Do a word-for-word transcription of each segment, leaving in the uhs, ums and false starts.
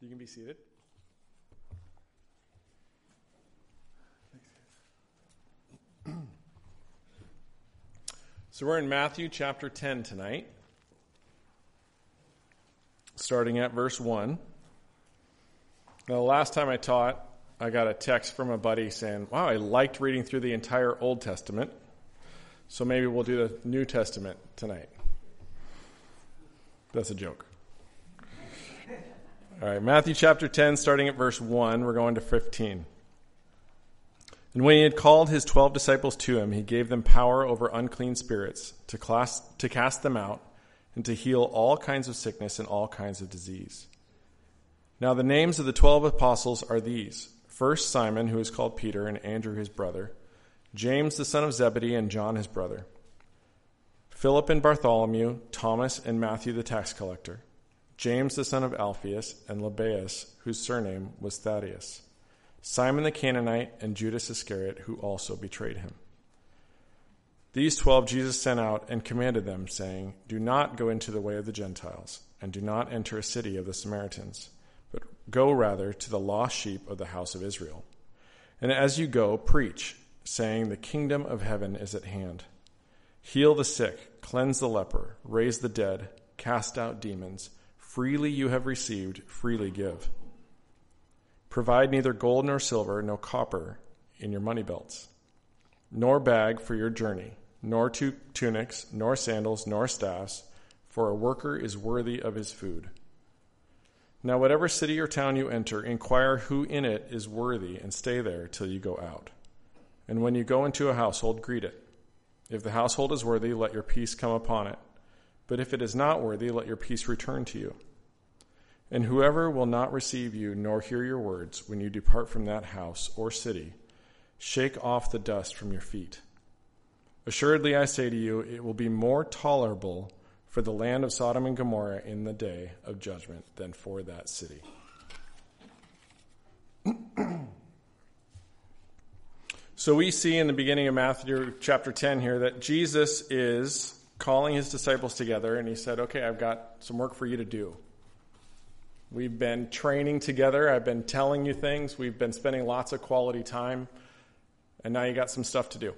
You can be seated. So we're in Matthew chapter ten tonight, starting at verse one. Now, the last time I taught, I got a text from a buddy saying, wow, I liked reading through the entire Old Testament, so maybe we'll do the New Testament tonight. That's a joke. All right, Matthew chapter ten, starting at verse one, we're going to fifteen. And when he had called his twelve disciples to him, he gave them power over unclean spirits to, class, to cast them out and to heal all kinds of sickness and all kinds of disease. Now the names of the twelve apostles are these. First, Simon, who is called Peter, and Andrew his brother, James the son of Zebedee, and John his brother, Philip and Bartholomew, Thomas and Matthew the tax collector, James the son of Alphaeus, and Lebbaeus, whose surname was Thaddeus, Simon the Canaanite, and Judas Iscariot, who also betrayed him. These twelve Jesus sent out and commanded them, saying, Do not go into the way of the Gentiles, and do not enter a city of the Samaritans, but go rather to the lost sheep of the house of Israel. And as you go, preach, saying, The kingdom of heaven is at hand. Heal the sick, cleanse the leper, raise the dead, cast out demons. Freely you have received, freely give. Provide neither gold nor silver, nor copper in your money belts, nor bag for your journey, nor two tunics, nor sandals, nor staffs, for a worker is worthy of his food. Now whatever city or town you enter, inquire who in it is worthy, and stay there till you go out. And when you go into a household, greet it. If the household is worthy, let your peace come upon it. But if it is not worthy, let your peace return to you. And whoever will not receive you nor hear your words when you depart from that house or city, shake off the dust from your feet. Assuredly, I say to you, it will be more tolerable for the land of Sodom and Gomorrah in the day of judgment than for that city. So we see in the beginning of Matthew chapter ten here that Jesus is calling his disciples together, and he said, okay, I've got some work for you to do. We've been training together. I've been telling you things. We've been spending lots of quality time, and now you got some stuff to do.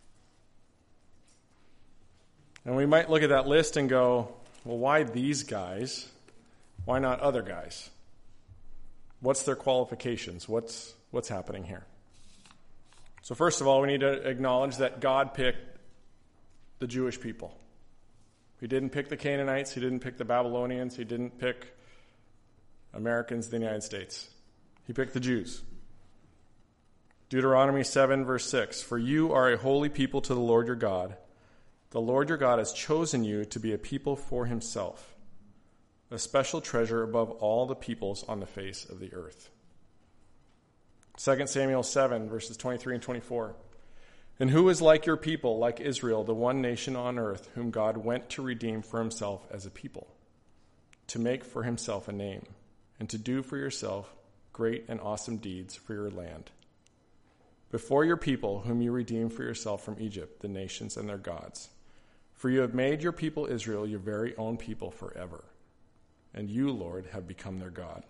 And we might look at that list and go, well, why these guys? Why not other guys? What's their qualifications? What's what's happening here? So first of all, we need to acknowledge that God picked the Jewish people. He didn't pick the Canaanites. He didn't pick the Babylonians. He didn't pick Americans in the United States. He picked the Jews. Deuteronomy seven, verse six, For you are a holy people to the Lord your God. The Lord your God has chosen you to be a people for himself, a special treasure above all the peoples on the face of the earth. Second Samuel seven, verses twenty-three and twenty-four. And who is like your people, like Israel, the one nation on earth, whom God went to redeem for himself as a people, to make for himself a name, and to do for yourself great and awesome deeds for your land, before your people, whom you redeemed for yourself from Egypt, the nations and their gods. For you have made your people Israel your very own people forever, and you, Lord, have become their God.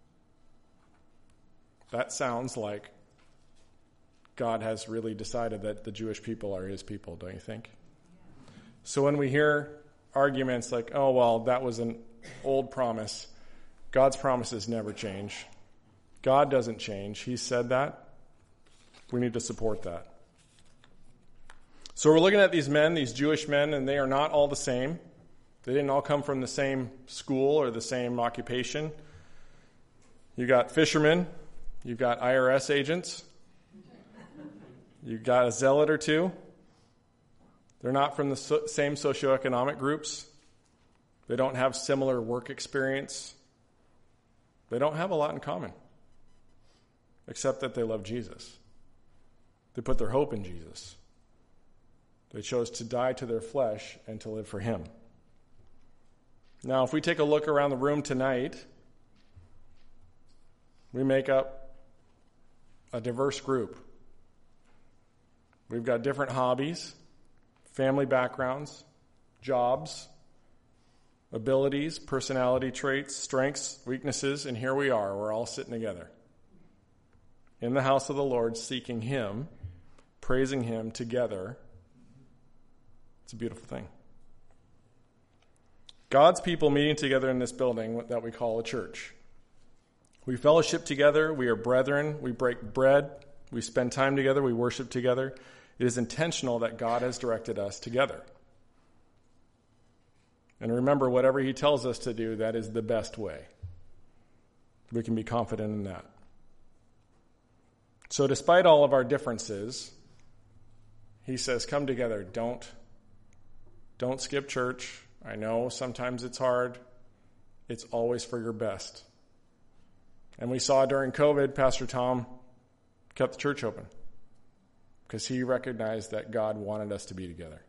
That sounds like God has really decided that the Jewish people are his people, don't you think? So when we hear arguments like, oh, well, that was an old promise, God's promises never change. God doesn't change. He said that. We need to support that. So we're looking at these men, these Jewish men, and they are not all the same. They didn't all come from the same school or the same occupation. You got fishermen. You've got I R S agents. You've got a zealot or two. They're not from the so- same socioeconomic groups. They don't have similar work experience. They don't have a lot in common, except that they love Jesus. They put their hope in Jesus. They chose to die to their flesh and to live for him. Now, if we take a look around the room tonight, we make up a diverse group. We've got different hobbies, family backgrounds, jobs, abilities, personality traits, strengths, weaknesses, and here we are. We're all sitting together in the house of the Lord, seeking him, praising him together. It's a beautiful thing. God's people meeting together in this building that we call a church. We fellowship together. We are brethren. We break bread. We spend time together. We worship together. It is intentional that God has directed us together. And remember, whatever he tells us to do, that is the best way. We can be confident in that. So despite all of our differences, he says, come together. Don't, don't skip church. I know sometimes it's hard. It's always for your best. And we saw during COVID, Pastor Tom kept the church open because he recognized that God wanted us to be together.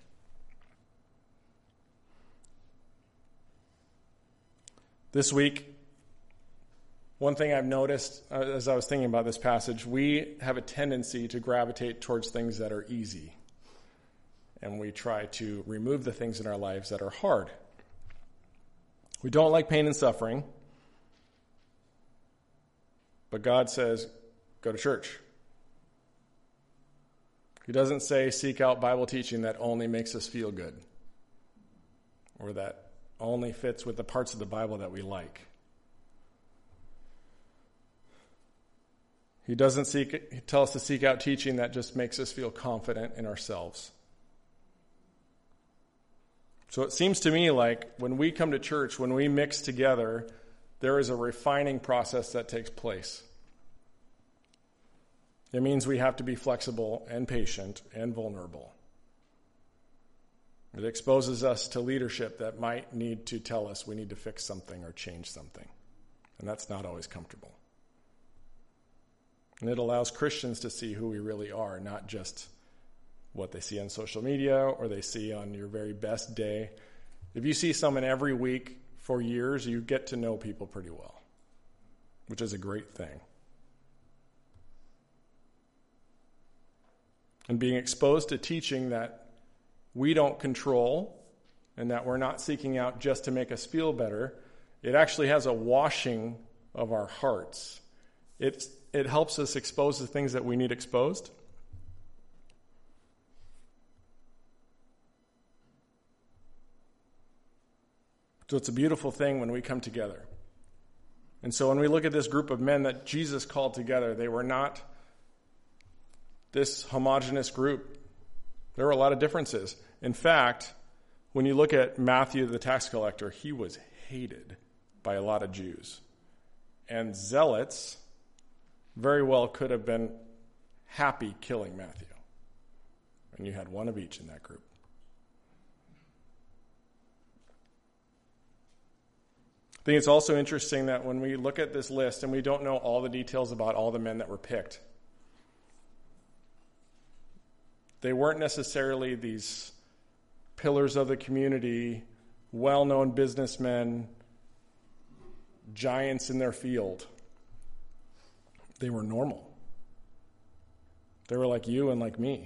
This week, one thing I've noticed uh, as I was thinking about this passage, we have a tendency to gravitate towards things that are easy. And we try to remove the things in our lives that are hard. We don't like pain and suffering. But God says, go to church. He doesn't say seek out Bible teaching that only makes us feel good. Or that only fits with the parts of the Bible that we like. He doesn't seek, he tell us to seek out teaching that just makes us feel confident in ourselves. So it seems to me like when we come to church, when we mix together, there is a refining process that takes place. It means we have to be flexible and patient and vulnerable. It exposes us to leadership that might need to tell us we need to fix something or change something. And that's not always comfortable. And it allows Christians to see who we really are, not just what they see on social media or they see on your very best day. If you see someone every week for years, you get to know people pretty well, which is a great thing. And being exposed to teaching that we don't control and that we're not seeking out just to make us feel better, it actually has a washing of our hearts. It's, it helps us expose the things that we need exposed. So it's a beautiful thing when we come together. And so when we look at this group of men that Jesus called together, they were not this homogenous group. There were a lot of differences. In fact, when you look at Matthew the tax collector, he was hated by a lot of Jews. And zealots very well could have been happy killing Matthew. And you had one of each in that group. I think it's also interesting that when we look at this list, and we don't know all the details about all the men that were picked, they weren't necessarily these pillars of the community, well-known businessmen, giants in their field. They were normal. They were like you and like me.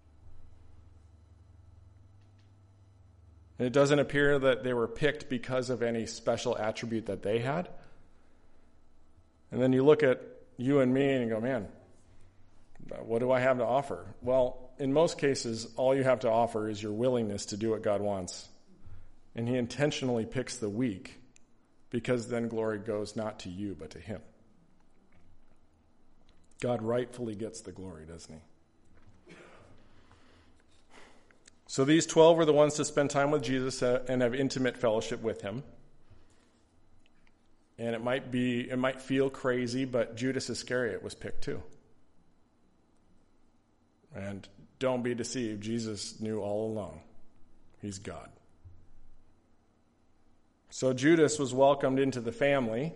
And it doesn't appear that they were picked because of any special attribute that they had. And then you look at you and me and you go, man, what do I have to offer? Well, in most cases, all you have to offer is your willingness to do what God wants. And he intentionally picks the weak because then glory goes not to you, but to him. God rightfully gets the glory, doesn't he? So these twelve were the ones to spend time with Jesus and have intimate fellowship with him. And it might be, it might feel crazy, but Judas Iscariot was picked too. And don't be deceived. Jesus knew all along. He's God. So Judas was welcomed into the family.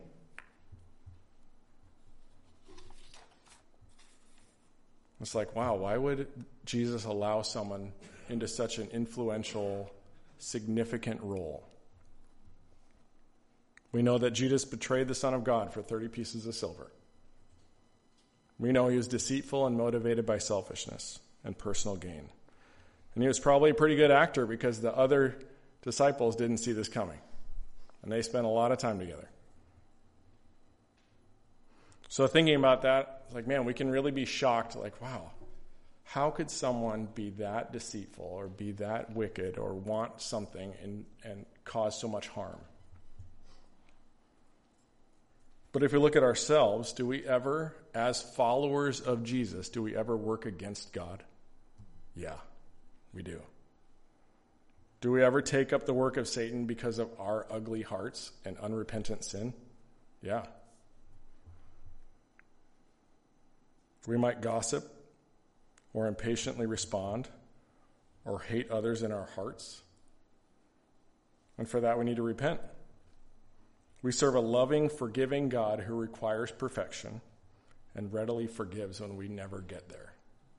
It's like, wow, why would Jesus allow someone into such an influential, significant role? We know that Judas betrayed the Son of God for thirty pieces of silver. We know he was deceitful and motivated by selfishness and personal gain. And he was probably a pretty good actor because the other disciples didn't see this coming. And they spent a lot of time together. So thinking about that, it's like, man, we can really be shocked, like, wow, how could someone be that deceitful or be that wicked or want something and, and cause so much harm? But if we look at ourselves, do we ever, as followers of Jesus, do we ever work against God? Yeah, we do. Do we ever take up the work of Satan because of our ugly hearts and unrepentant sin? Yeah. We might gossip or impatiently respond or hate others in our hearts. And for that, we need to repent. We serve a loving, forgiving God who requires perfection and readily forgives when we never get there.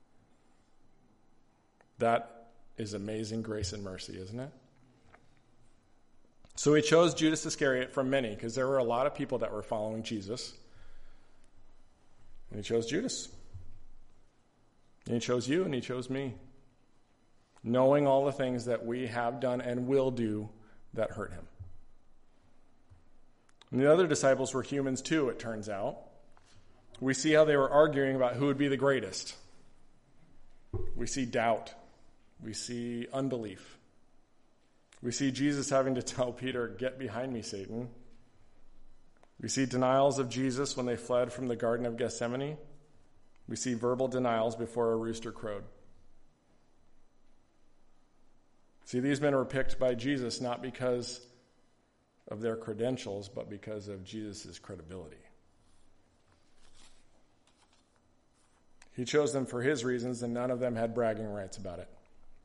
That is amazing grace and mercy, isn't it? So he chose Judas Iscariot from many, because there were a lot of people that were following Jesus. And he chose Judas. And he chose you, and he chose me. Knowing all the things that we have done and will do that hurt him. And the other disciples were humans too, it turns out. We see how they were arguing about who would be the greatest. We see doubt. We see unbelief. We see Jesus having to tell Peter, "Get behind me, Satan." We see denials of Jesus when they fled from the Garden of Gethsemane. We see verbal denials before a rooster crowed. See, these men were picked by Jesus not because of their credentials, but because of Jesus' credibility. He chose them for his reasons, and none of them had bragging rights about it.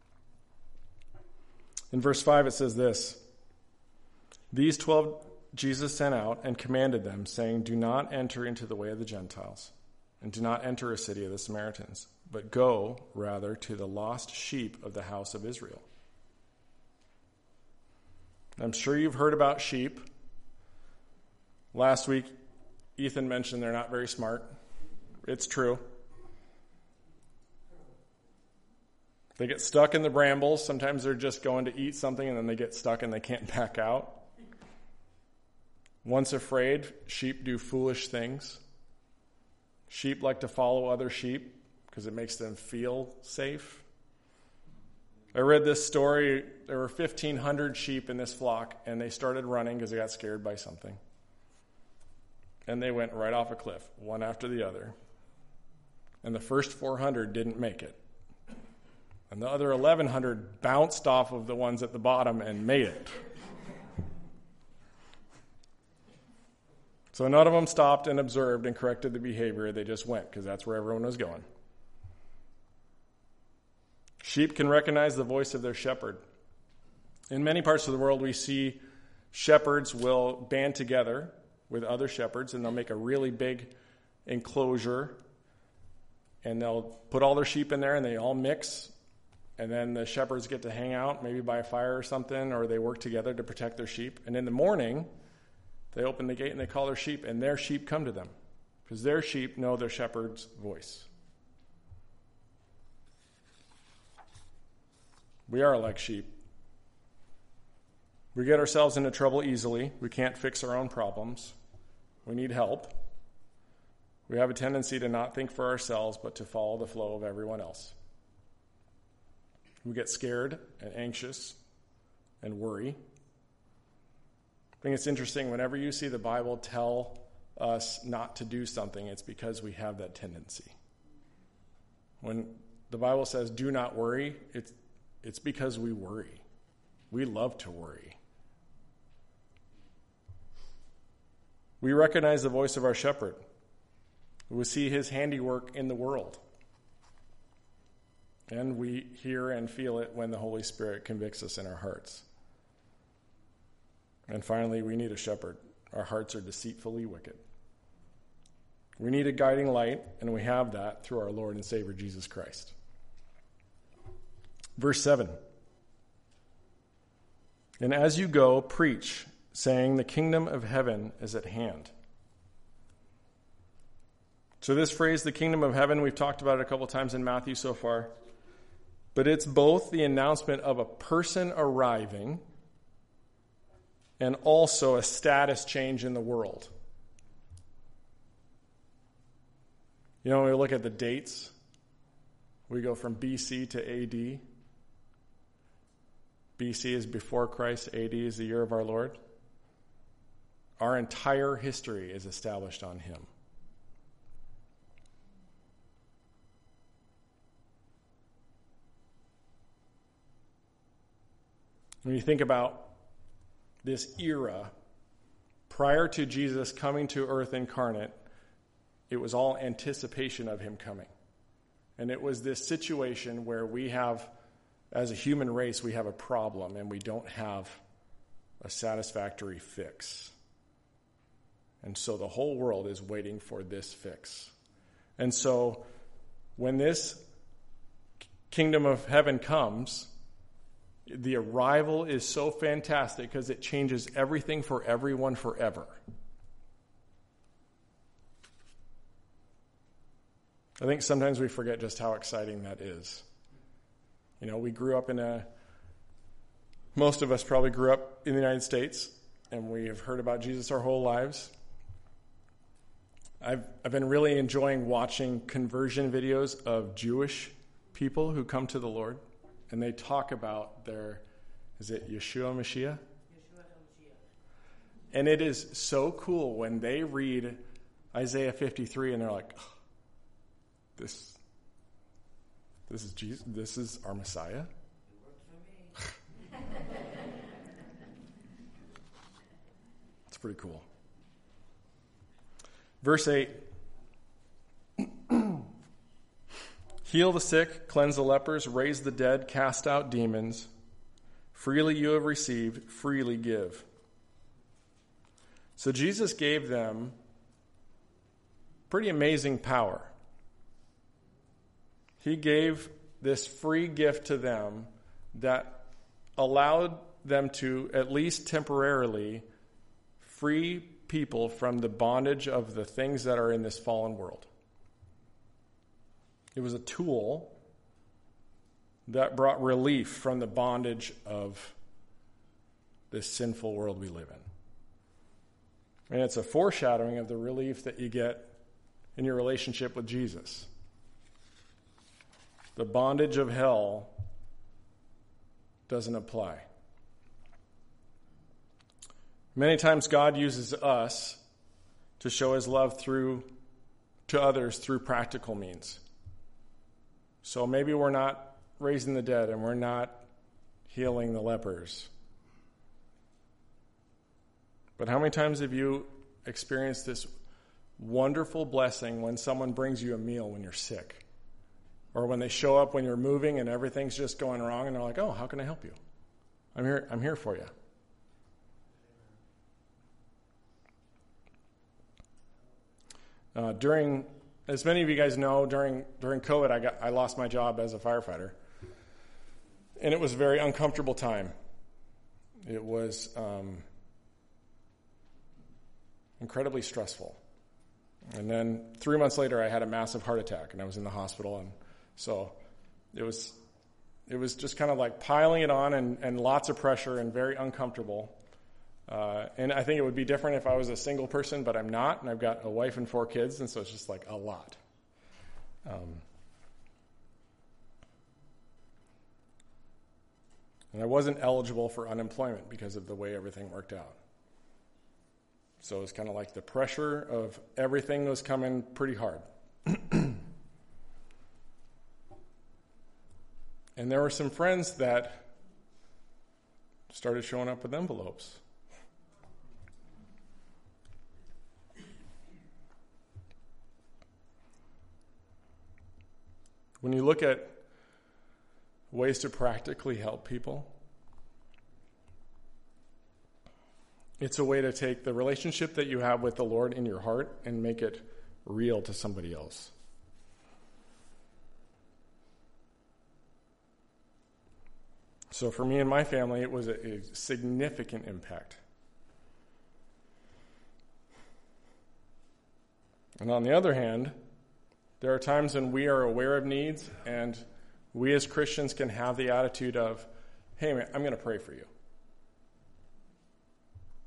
In verse five, it says this: "These twelve Jesus sent out and commanded them, saying, 'Do not enter into the way of the Gentiles, and do not enter a city of the Samaritans, but go, rather, to the lost sheep of the house of Israel.'" I'm sure you've heard about sheep. Last week, Ethan mentioned they're not very smart. It's true. They get stuck in the brambles. Sometimes they're just going to eat something and then they get stuck and they can't back out. Once afraid, sheep do foolish things. Sheep like to follow other sheep because it makes them feel safe. I read this story. There were fifteen hundred sheep in this flock, and they started running because they got scared by something. And they went right off a cliff, one after the other. And the first four hundred didn't make it. And the other eleven hundred bounced off of the ones at the bottom and made it. So none of them stopped and observed and corrected the behavior. They just went because that's where everyone was going. Sheep can recognize the voice of their shepherd. In many parts of the world, we see shepherds will band together with other shepherds, and they'll make a really big enclosure, and they'll put all their sheep in there, and they all mix, and then the shepherds get to hang out, maybe by a fire or something, or they work together to protect their sheep. And in the morning, they open the gate and they call their sheep, and their sheep come to them, because their sheep know their shepherd's voice. We are like sheep. We get ourselves into trouble easily. We can't fix our own problems. We need help. We have a tendency to not think for ourselves, but to follow the flow of everyone else. We get scared and anxious and worry. I think it's interesting, whenever you see the Bible tell us not to do something, it's because we have that tendency. When the Bible says, "Do not worry," it's It's because we worry. We love to worry. We recognize the voice of our shepherd. We see his handiwork in the world. And we hear and feel it when the Holy Spirit convicts us in our hearts. And finally, we need a shepherd. Our hearts are deceitfully wicked. We need a guiding light, and we have that through our Lord and Savior, Jesus Christ. Verse seven. "And as you go, preach, saying, 'The kingdom of heaven is at hand.'" So this phrase, the kingdom of heaven, we've talked about it a couple times in Matthew so far. But it's both the announcement of a person arriving and also a status change in the world. You know, when we look at the dates, we go from B C to A D. B C is before Christ, A D is the year of our Lord. Our entire history is established on him. When you think about this era, prior to Jesus coming to earth incarnate, it was all anticipation of him coming. And it was this situation where we have, as a human race, we have a problem and we don't have a satisfactory fix. And so the whole world is waiting for this fix. And so when this kingdom of heaven comes, the arrival is so fantastic because it changes everything for everyone forever. I think sometimes we forget just how exciting that is. You know, we grew up in a, most of us probably grew up in the United States, and we have heard about Jesus our whole lives. I've, I've been really enjoying watching conversion videos of Jewish people who come to the Lord, and they talk about their, is it Yeshua Mashiach? Yeshua HaMashiach. And it is so cool when they read Isaiah fifty-three and they're like, oh, this, this is Jesus, this is our Messiah? It worked for me. It's pretty cool. Verse eight. Heal the sick, cleanse the lepers, raise the dead, cast out demons. Freely you have received, freely give. So Jesus gave them pretty amazing power. He gave this free gift to them that allowed them to, at least temporarily, free people from the bondage of the things that are in this fallen world. It was a tool that brought relief from the bondage of this sinful world we live in. And it's a foreshadowing of the relief that you get in your relationship with Jesus. The bondage of hell doesn't apply. Many times God uses us to show his love through to others through practical means. So maybe we're not raising the dead and we're not healing the lepers. But how many times have you experienced this wonderful blessing when someone brings you a meal when you're sick? Or when they show up when you're moving and everything's just going wrong and they're like, oh, how can I help you? I'm here, I'm here for you. Uh, during, as many of you guys know, during during COVID, I got I lost my job as a firefighter, and it was a very uncomfortable time. It was um, incredibly stressful, and then three months later, I had a massive heart attack, and I was in the hospital, and so it was it was just kind of like piling it on, and, and lots of pressure, and very uncomfortable. Uh, and I think it would be different if I was a single person, but I'm not, and I've got a wife and four kids, and so it's just like a lot. Um, and I wasn't eligible for unemployment because of the way everything worked out. So it's kind of like the pressure of everything was coming pretty hard. And there were some friends that started showing up with envelopes. When you look at ways to practically help people, it's a way to take the relationship that you have with the Lord in your heart and make it real to somebody else. So for me and my family, it was a, a significant impact. And on the other hand, there are times when we are aware of needs, and we as Christians can have the attitude of, hey, man, I'm going to pray for you.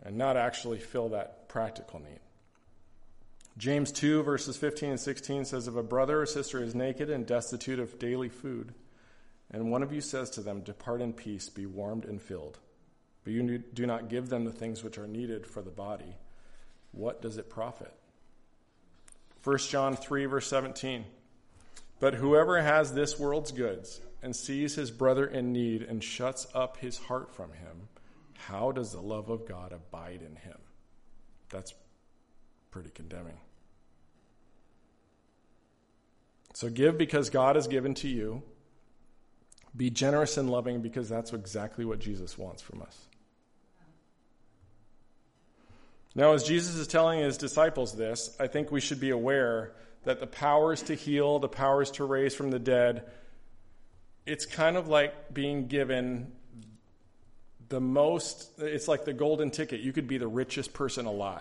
and not actually fill that practical need. James two, verses fifteen and sixteen says, if a brother or sister is naked and destitute of daily food, and one of you says to them, depart in peace, be warmed and filled, but you do not give them the things which are needed for the body, what does it profit? First John three, verse seventeen, but whoever has this world's goods and sees his brother in need and shuts up his heart from him, how does the love of God abide in him? That's pretty condemning. So give because God has given to you. Be generous and loving because that's exactly what Jesus wants from us. Now, as Jesus is telling his disciples this, I think we should be aware that the powers to heal, the powers to raise from the dead, it's kind of like being given the most, it's like the golden ticket. You could be the richest person alive.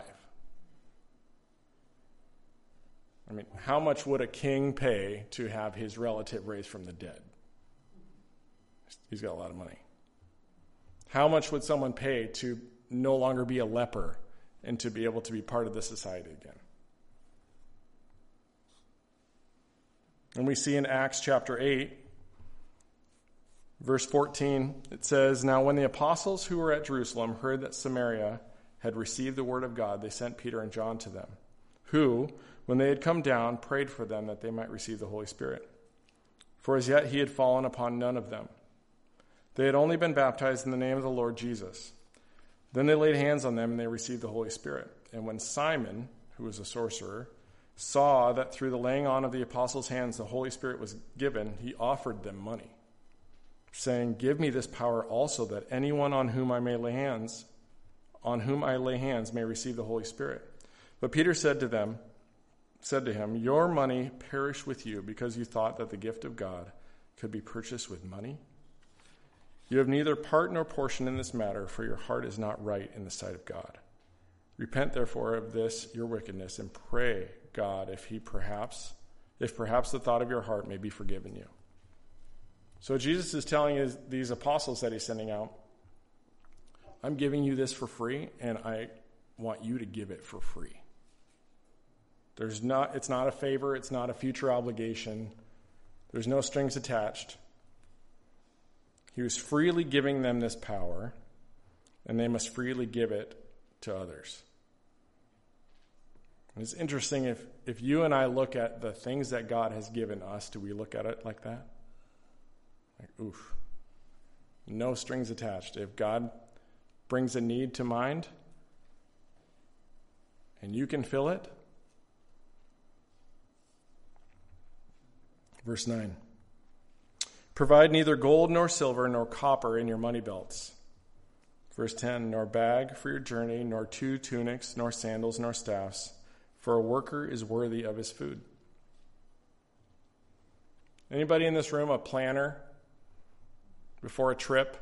I mean, how much would a king pay to have his relative raised from the dead? He's got a lot of money. How much would someone pay to no longer be a leper and to be able to be part of the society again? And we see in Acts chapter eight, verse fourteen, it says, now when the apostles who were at Jerusalem heard that Samaria had received the word of God, they sent Peter and John to them, who, when they had come down, prayed for them that they might receive the Holy Spirit. For as yet he had fallen upon none of them. They had only been baptized in the name of the Lord Jesus. Then they laid hands on them and they received the Holy Spirit. And when Simon, who was a sorcerer, saw that through the laying on of the apostles' hands the Holy Spirit was given, he offered them money, saying, give me this power also, that anyone on whom I may lay hands, on whom I lay hands may receive the Holy Spirit. But Peter said to them, said to him, your money perish with you, because you thought that the gift of God could be purchased with money. You have neither part nor portion in this matter, for your heart is not right in the sight of God. Repent therefore of this your wickedness, and pray God if he perhaps, if perhaps the thought of your heart may be forgiven you. So Jesus is telling his, these apostles that he's sending out, I'm giving you this for free, and I want you to give it for free. There's not, it's not a favor, it's not a future obligation. There's no strings attached. He was freely giving them this power, and they must freely give it to others. And it's interesting, if, if you and I look at the things that God has given us, do we look at it like that? Like, oof. No strings attached. If God brings a need to mind, and you can fill it. Verse nine. Provide neither gold nor silver nor copper in your money belts. Verse ten, nor bag for your journey, nor two tunics, nor sandals, nor staffs, for a worker is worthy of his food. Anybody in this room a planner before a trip?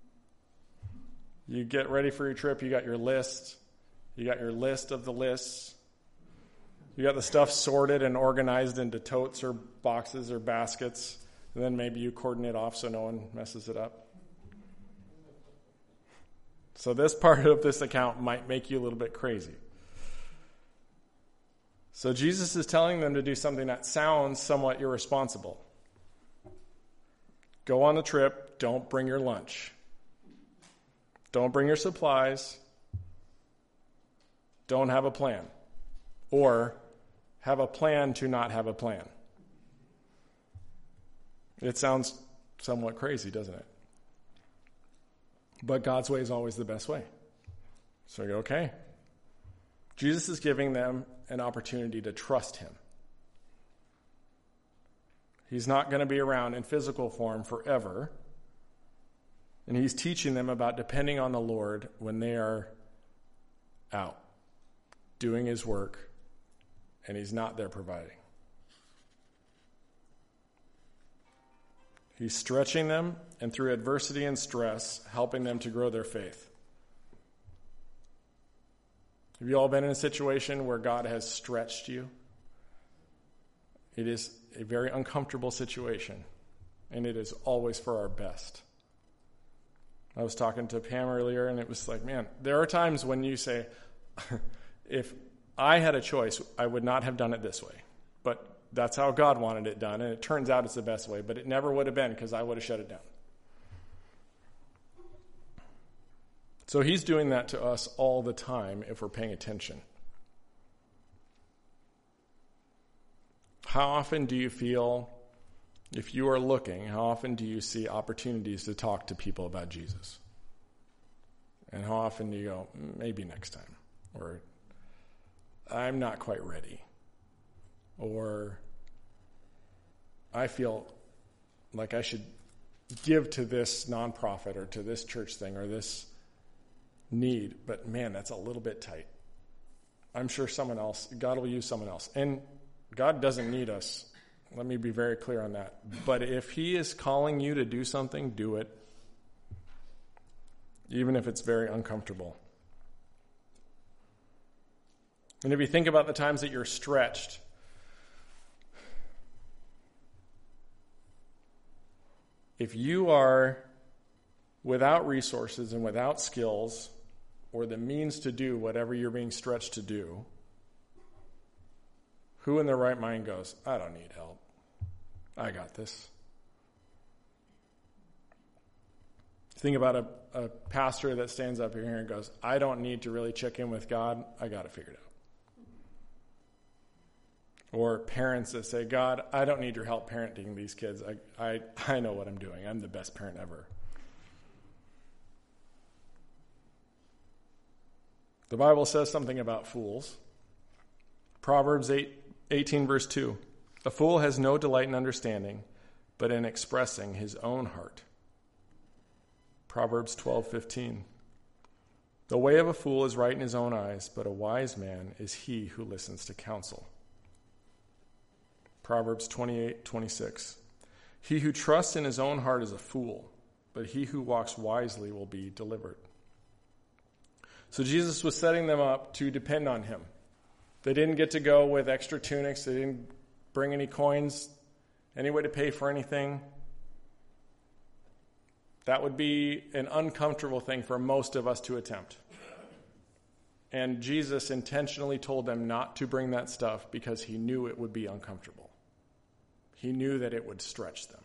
You get ready for your trip, you got your list, you got your list of the lists, you got the stuff sorted and organized into totes or boxes or baskets. And then maybe you cordon it off so no one messes it up. So this part of this account might make you a little bit crazy. So Jesus is telling them to do something that sounds somewhat irresponsible. Go on the trip, don't bring your lunch. Don't bring your supplies. Don't have a plan. Or have a plan to not have a plan. It sounds somewhat crazy, doesn't it? But God's way is always the best way. So you go, okay. Jesus is giving them an opportunity to trust him. He's not going to be around in physical form forever. And he's teaching them about depending on the Lord when they are out, doing his work, and he's not there providing. He's stretching them, and through adversity and stress, helping them to grow their faith. Have you all been in a situation where God has stretched you? It is a very uncomfortable situation, and it is always for our best. I was talking to Pam earlier, and it was like, man, there are times when you say, if I had a choice, I would not have done it this way. But that's how God wanted it done, and it turns out it's the best way, but it never would have been because I would have shut it down. So he's doing that to us all the time if we're paying attention. How often do you feel, if you are looking, how often do you see opportunities to talk to people about Jesus? And how often do you go, maybe next time? Or, I'm not quite ready. Or, I feel like I should give to this nonprofit or to this church thing or this need, but man, that's a little bit tight. I'm sure someone else, God will use someone else. And God doesn't need us. Let me be very clear on that. But if he is calling you to do something, do it. Even if it's very uncomfortable. And if you think about the times that you're stretched, if you are without resources and without skills or the means to do whatever you're being stretched to do, who in their right mind goes, I don't need help. I got this. Think about a, a pastor that stands up here and goes, I don't need to really check in with God. I got it figured out. Or parents that say, God, I don't need your help parenting these kids. I, I, I know what I'm doing. I'm the best parent ever. The Bible says something about fools. Proverbs eight, eighteen verse two. A fool has no delight in understanding, but in expressing his own heart. Proverbs twelve fifteen. The way of a fool is right in his own eyes, but a wise man is he who listens to counsel. Proverbs twenty-eight twenty-six. He who trusts in his own heart is a fool, but he who walks wisely will be delivered. So Jesus was setting them up to depend on him. They didn't get to go with extra tunics. They didn't bring any coins, any way to pay for anything. That would be an uncomfortable thing for most of us to attempt. And Jesus intentionally told them not to bring that stuff because he knew it would be uncomfortable. He knew that it would stretch them.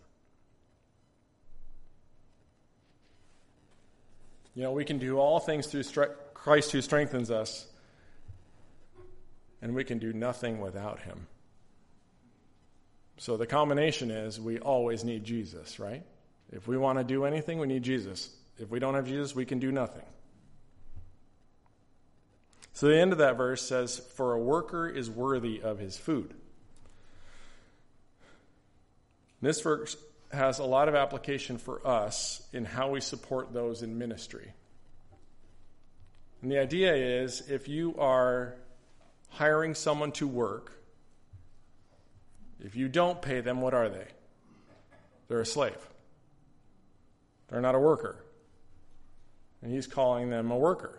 You know, we can do all things through Christ who strengthens us, and we can do nothing without him. So the combination is we always need Jesus, right? If we want to do anything, we need Jesus. If we don't have Jesus, we can do nothing. So the end of that verse says, for a worker is worthy of his food. This verse has a lot of application for us in how we support those in ministry. And the idea is, if you are hiring someone to work, if you don't pay them, what are they? They're a slave. They're not a worker. And he's calling them a worker.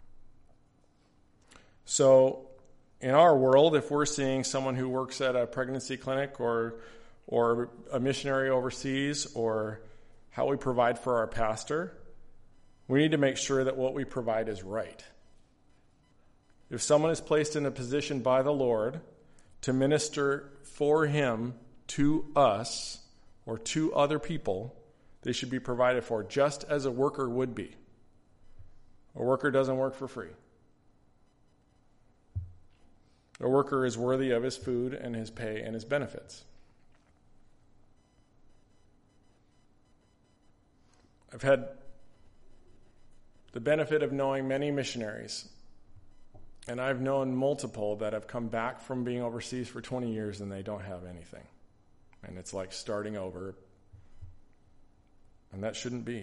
So in our world, if we're seeing someone who works at a pregnancy clinic or or a missionary overseas, or how we provide for our pastor, we need to make sure that what we provide is right. If someone is placed in a position by the Lord to minister for him to us or to other people, they should be provided for just as a worker would be. A worker doesn't work for free. A worker is worthy of his food and his pay and his benefits. I've had the benefit of knowing many missionaries, and I've known multiple that have come back from being overseas for twenty years and they don't have anything. And it's like starting over, and that shouldn't be.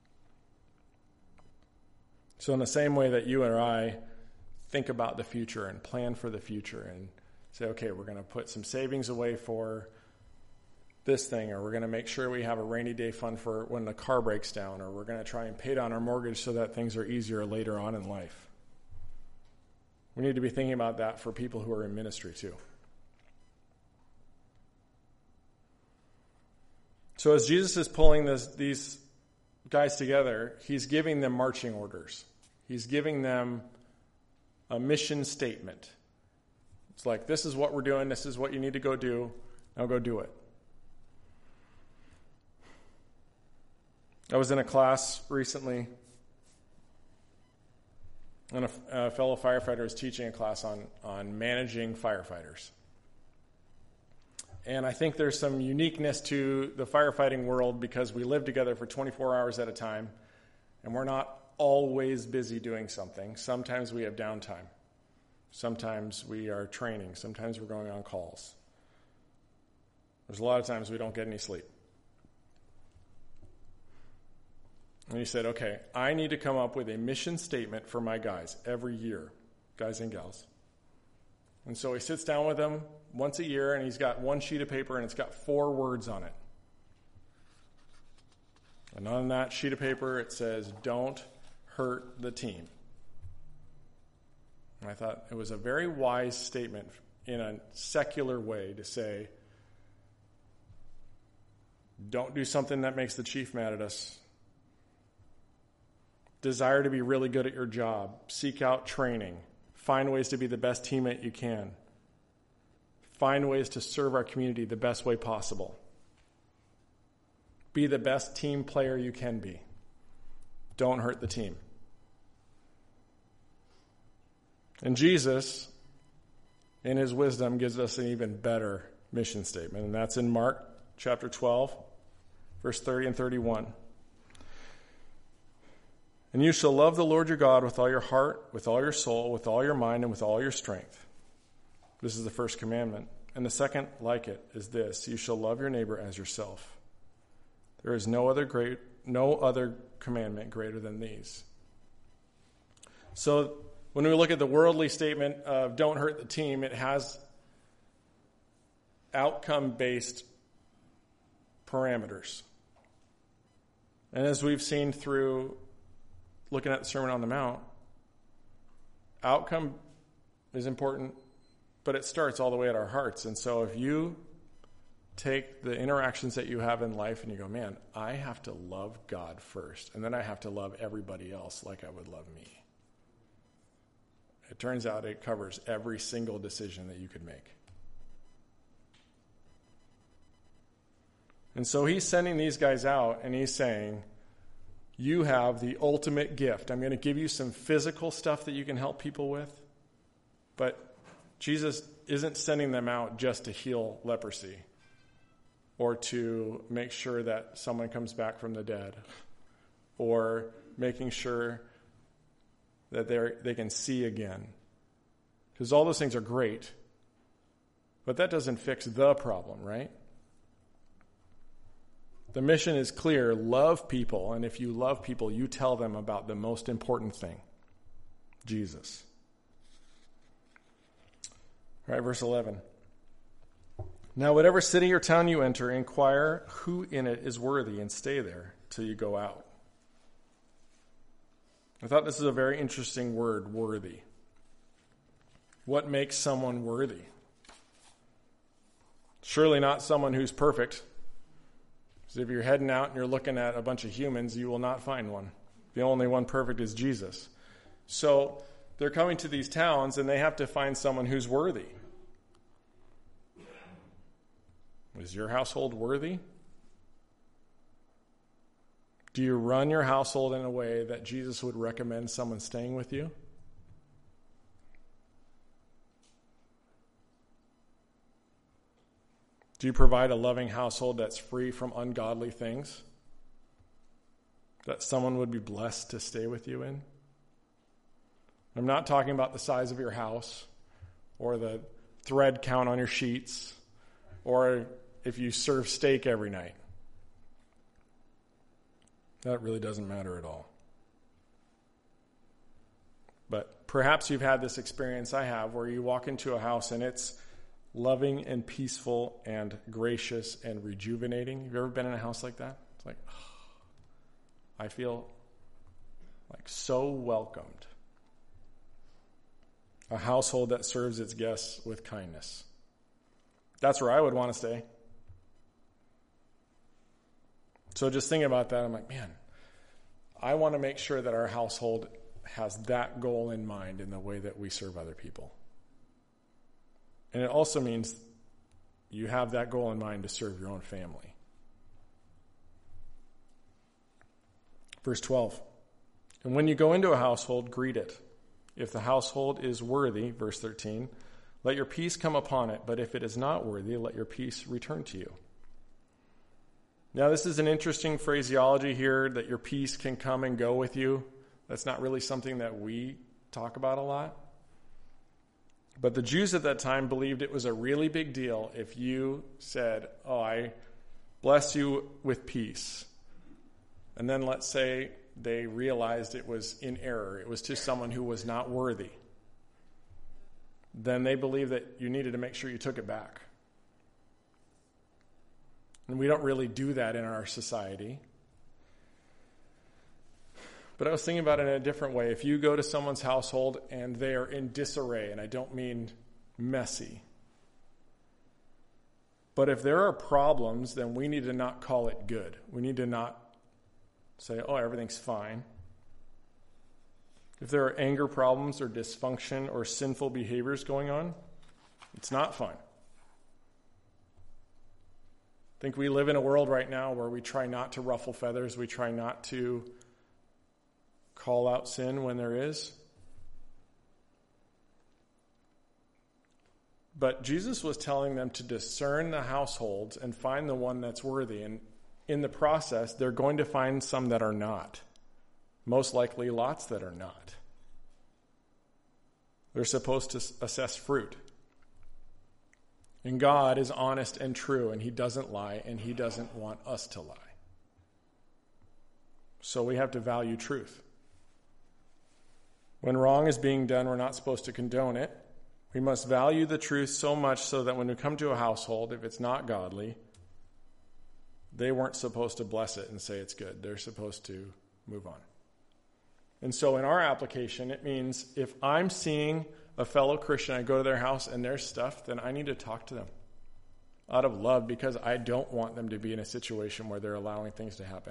So in the same way that you and I think about the future and plan for the future and say, okay, we're going to put some savings away for this thing, or we're going to make sure we have a rainy day fund for when the car breaks down, or we're going to try and pay down our mortgage so that things are easier later on in life. We need to be thinking about that for people who are in ministry too. So as Jesus is pulling this, these guys together, he's giving them marching orders. He's giving them a mission statement. It's like, this is what we're doing. This is what you need to go do. Now go do it. I was in a class recently, and a, a fellow firefighter was teaching a class on, on managing firefighters. And I think there's some uniqueness to the firefighting world because we live together for twenty-four hours at a time, and we're not always busy doing something. Sometimes we have downtime. Sometimes we are training. Sometimes we're going on calls. There's a lot of times we don't get any sleep. And he said, okay, I need to come up with a mission statement for my guys every year, guys and gals. And so he sits down with them once a year, and he's got one sheet of paper, and it's got four words on it. And on that sheet of paper, it says, don't hurt the team. And I thought it was a very wise statement in a secular way to say, don't do something that makes the chief mad at us. Desire to be really good at your job. Seek out training. Find ways to be the best teammate you can. Find ways to serve our community the best way possible. Be the best team player you can be. Don't hurt the team. And Jesus, in his wisdom, gives us an even better mission statement. And that's in Mark chapter twelve, verse thirty and thirty-one. And you shall love the Lord your God with all your heart, with all your soul, with all your mind, and with all your strength. This is the first commandment. And the second, like it, is this: you shall love your neighbor as yourself. There is no other great, no other commandment greater than these. So when we look at the worldly statement of don't hurt the team, it has outcome-based parameters. And as we've seen through looking at the Sermon on the Mount, outcome is important, but it starts all the way at our hearts. And so if you take the interactions that you have in life and you go, man, I have to love God first, and then I have to love everybody else like I would love me. It turns out it covers every single decision that you could make. And so he's sending these guys out, and he's saying, you have the ultimate gift. I'm going to give you some physical stuff that you can help people with, but Jesus isn't sending them out just to heal leprosy or to make sure that someone comes back from the dead or making sure that they they can see again. Because all those things are great, but that doesn't fix the problem, right? The mission is clear: love people, and if you love people, you tell them about the most important thing, Jesus. All right, verse eleven. Now, whatever city or town you enter, inquire who in it is worthy, and stay there till you go out. I thought this is a very interesting word, worthy. What makes someone worthy? Surely not someone who's perfect. Because if you're heading out and you're looking at a bunch of humans, you will not find one. The only one perfect is Jesus. So they're coming to these towns and they have to find someone who's worthy. Is your household worthy? Do you run your household in a way that Jesus would recommend someone staying with you? Do you provide a loving household that's free from ungodly things that someone would be blessed to stay with you in? I'm not talking about the size of your house or the thread count on your sheets or if you serve steak every night. That really doesn't matter at all. But perhaps you've had this experience I have where you walk into a house and it's loving and peaceful and gracious and rejuvenating. Have you ever been in a house like that? It's like, oh, I feel like so welcomed. A household that serves its guests with kindness. That's where I would want to stay. So just thinking about that, I'm like, man, I want to make sure that our household has that goal in mind in the way that we serve other people. And it also means you have that goal in mind to serve your own family. Verse twelve. And when you go into a household, greet it. If the household is worthy, verse thirteen, let your peace come upon it. But if it is not worthy, let your peace return to you. Now, this is an interesting phraseology here, that your peace can come and go with you. That's not really something that we talk about a lot. But the Jews at that time believed it was a really big deal if you said, oh, I bless you with peace. And then let's say they realized it was in error. It was to someone who was not worthy. Then they believed that you needed to make sure you took it back. And we don't really do that in our society. But I was thinking about it in a different way. If you go to someone's household and they are in disarray, and I don't mean messy, but if there are problems, then we need to not call it good. We need to not say, oh, everything's fine. If there are anger problems or dysfunction or sinful behaviors going on, it's not fine. I think we live in a world right now where we try not to ruffle feathers. We try not to call out sin when there is. But Jesus was telling them to discern the households and find the one that's worthy. And in the process, they're going to find some that are not. Most likely lots that are not. They're supposed to assess fruit. And God is honest and true, and he doesn't lie, and he doesn't want us to lie. So we have to value truth. When wrong is being done, we're not supposed to condone it. We must value the truth so much so that when we come to a household, if it's not godly, they weren't supposed to bless it and say it's good. They're supposed to move on. And so in our application, it means if I'm seeing a fellow Christian, I go to their house and there's stuff, then I need to talk to them out of love, because I don't want them to be in a situation where they're allowing things to happen.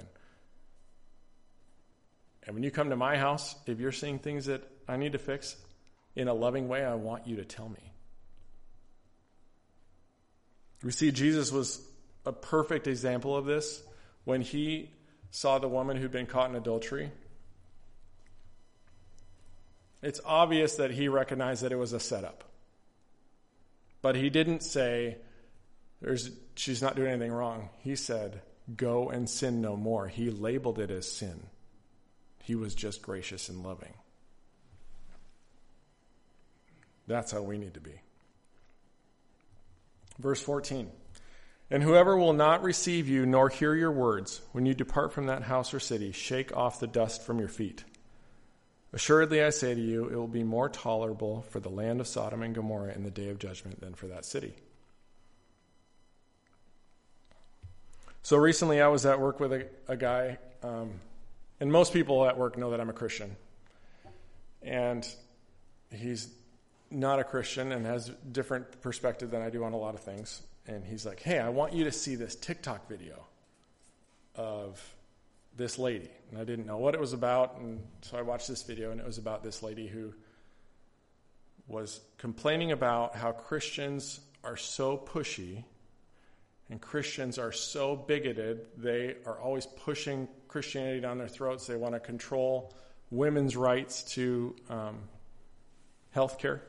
And when you come to my house, if you're seeing things that I need to fix in a loving way, I want you to tell me. We see Jesus was a perfect example of this when he saw the woman who'd been caught in adultery. It's obvious that he recognized that it was a setup. But he didn't say, "There's, she's not doing anything wrong." He said, "Go and sin no more." He labeled it as sin. He was just gracious and loving. That's how we need to be. Verse fourteen. And whoever will not receive you nor hear your words, when you depart from that house or city, shake off the dust from your feet. Assuredly, I say to you, it will be more tolerable for the land of Sodom and Gomorrah in the day of judgment than for that city. So recently I was at work with a, a guy, um, and most people at work know that I'm a Christian. And he's not a Christian and has a different perspective than I do on a lot of things. And he's like, "Hey, I want you to see this TikTok video of this lady." And I didn't know what it was about, and so I watched this video, and it was about this lady who was complaining about how Christians are so pushy and Christians are so bigoted. They are always pushing Christianity down their throats. They want to control women's rights to um, health care.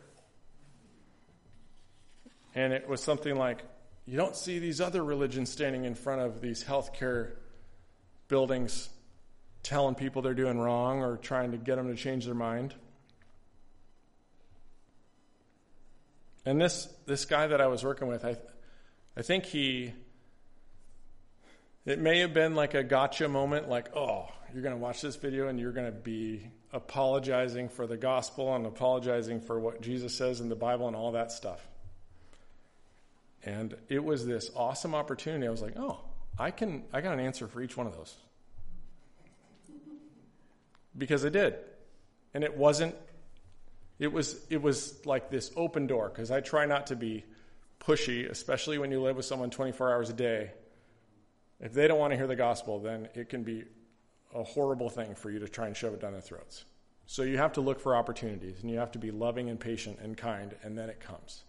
And it was something like, you don't see these other religions standing in front of these healthcare buildings telling people they're doing wrong or trying to get them to change their mind. And this this guy that I was working with, I I think he, it may have been like a gotcha moment, like, oh, you're going to watch this video and you're going to be apologizing for the gospel and apologizing for what Jesus says in the Bible and all that stuff. And it was this awesome opportunity. I was like, oh, I can, I got an answer for each one of those. Because I did. And it wasn't, it was, it was like this open door, because I try not to be pushy, especially when you live with someone twenty-four hours a day. If they don't want to hear the gospel, then it can be a horrible thing for you to try and shove it down their throats. So you have to look for opportunities, and you have to be loving and patient and kind, and then it comes.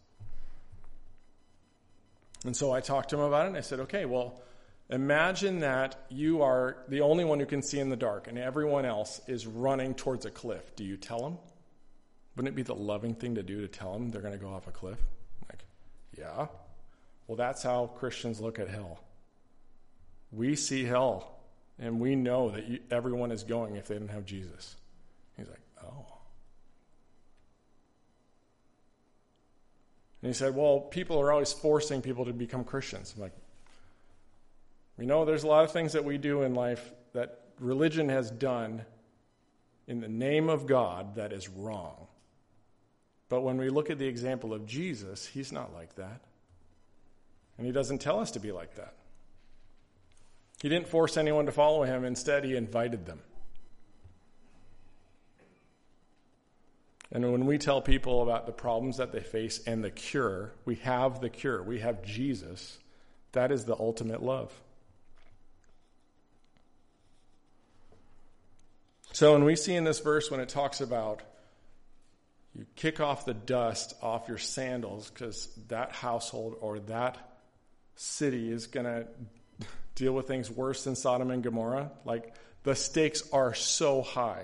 And so I talked to him about it, and I said, okay, well, imagine that you are the only one who can see in the dark, and everyone else is running towards a cliff. Do you tell them? Wouldn't it be the loving thing to do to tell them they're going to go off a cliff? Like, yeah. Well, that's how Christians look at hell. We see hell, and we know that you, everyone is going if they didn't have Jesus. He's like, oh. And he said, well, people are always forcing people to become Christians. I'm like, we know there's a lot of things that we do in life that religion has done in the name of God that is wrong. But when we look at the example of Jesus, he's not like that. And he doesn't tell us to be like that. He didn't force anyone to follow him. Instead, he invited them. And when we tell people about the problems that they face and the cure, we have the cure. We have Jesus. That is the ultimate love. So when we see in this verse when it talks about you kick off the dust off your sandals because that household or that city is going to deal with things worse than Sodom and Gomorrah, like the stakes are so high.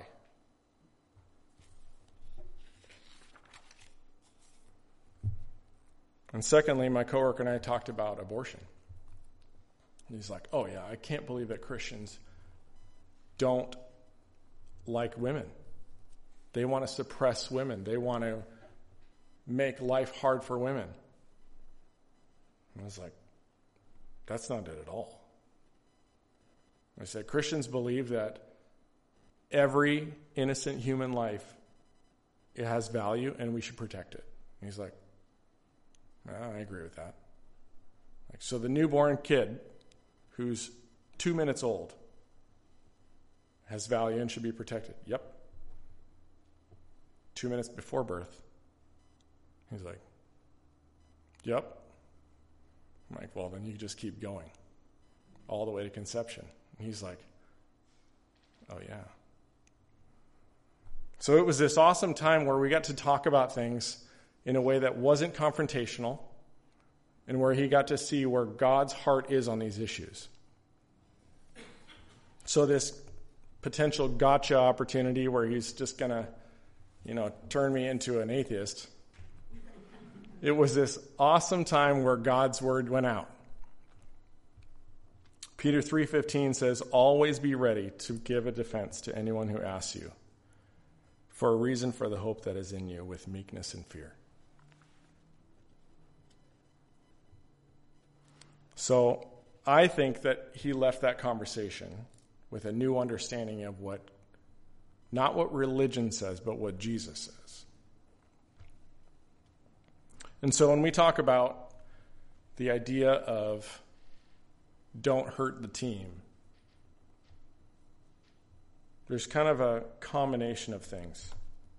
And secondly, my coworker and I talked about abortion. And he's like, oh yeah, I can't believe that Christians don't like women. They want to suppress women. They want to make life hard for women. And I was like, that's not it at all. I said, Christians believe that every innocent human life, it has value and we should protect it. And he's like, I agree with that. Like, so the newborn kid who's two minutes old has value and should be protected. Yep. Two minutes before birth. He's like, yep. I'm like, well, then you just keep going all the way to conception. And he's like, oh, yeah. So it was this awesome time where we got to talk about things in a way that wasn't confrontational, and where he got to see where God's heart is on these issues. So this potential gotcha opportunity where he's just going to, you know, turn me into an atheist, it was this awesome time where God's word went out. Peter three fifteen says, always be ready to give a defense to anyone who asks you for a reason for the hope that is in you with meekness and fear. So I think that he left that conversation with a new understanding of what, not what religion says, but what Jesus says. And so when we talk about the idea of don't hurt the team, there's kind of a combination of things.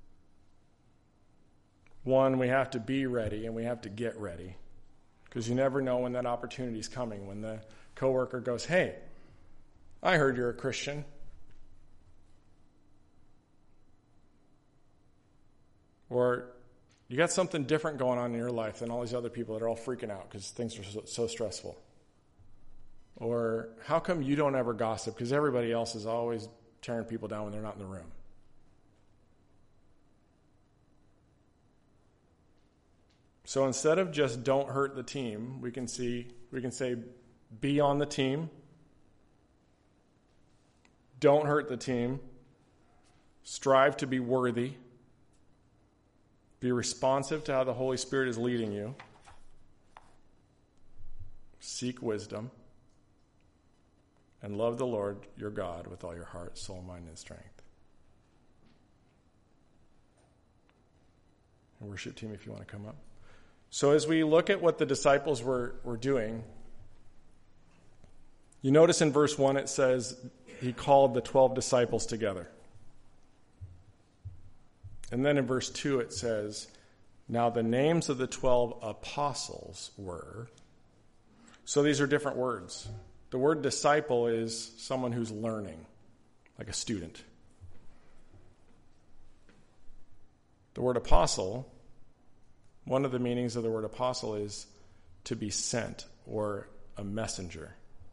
One, we have to be ready and we have to get ready. Because you never know when that opportunity is coming. When the coworker goes, hey, I heard you're a Christian. Or you got something different going on in your life than all these other people that are all freaking out because things are so, so stressful. Or how come you don't ever gossip? Because everybody else is always tearing people down when they're not in the room. So instead of just don't hurt the team, we can see we can say be on the team. Don't hurt the team. Strive to be worthy. Be responsive to how the Holy Spirit is leading you. Seek wisdom. And love the Lord your God with all your heart, soul, mind, and strength. And worship team, if you want to come up. So as we look at what the disciples were, were doing, you notice in verse one it says he called the twelve disciples together. And then in verse two it says, now the names of the twelve apostles were. So these are different words. The word disciple is someone who's learning. like a student. The word apostle, one of the meanings of the word apostle is to be sent or a messenger.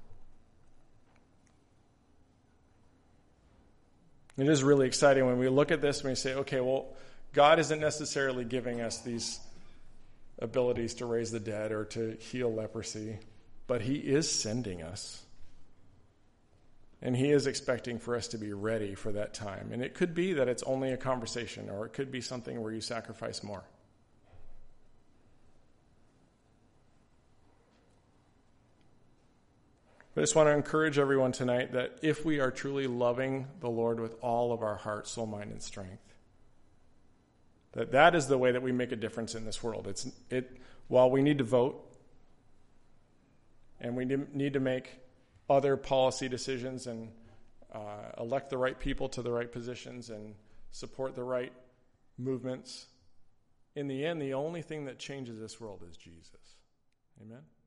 It is really exciting when we look at this and we say, okay, well, God isn't necessarily giving us these abilities to raise the dead or to heal leprosy, but he is sending us. And he is expecting for us to be ready for that time. And it could be that it's only a conversation, or it could be something where you sacrifice more. I just want to encourage everyone tonight that if we are truly loving the Lord with all of our heart, soul, mind, and strength, that that is the way that we make a difference in this world. It's it. While we need to vote, and we need to make other policy decisions and uh, elect the right people to the right positions and support the right movements, in the end, the only thing that changes this world is Jesus. Amen?